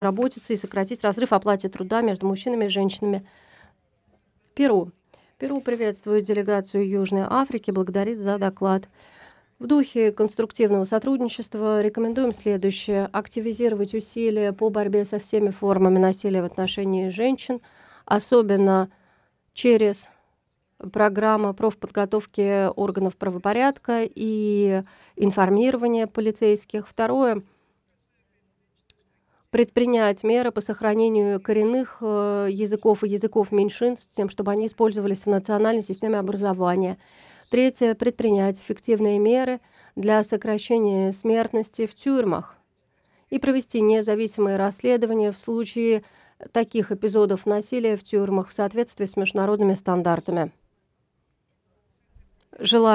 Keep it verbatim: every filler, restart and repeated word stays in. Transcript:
безработицы и сократить разрыв в оплате труда между мужчинами и женщинами. Перу. Перу приветствует делегацию Южной Африки, благодарит за доклад. В духе конструктивного сотрудничества рекомендуем следующее: активизировать усилия по борьбе со всеми формами насилия в отношении женщин, особенно через программы профподготовки органов правопорядка и информирования полицейских. Второе — предпринять меры по сохранению коренных э, языков и языков меньшинств, с тем, чтобы они использовались в национальной системе образования. Третье — предпринять эффективные меры для сокращения смертности в тюрьмах и провести независимые расследования в случае таких эпизодов насилия в тюрьмах в соответствии с международными стандартами. Желаю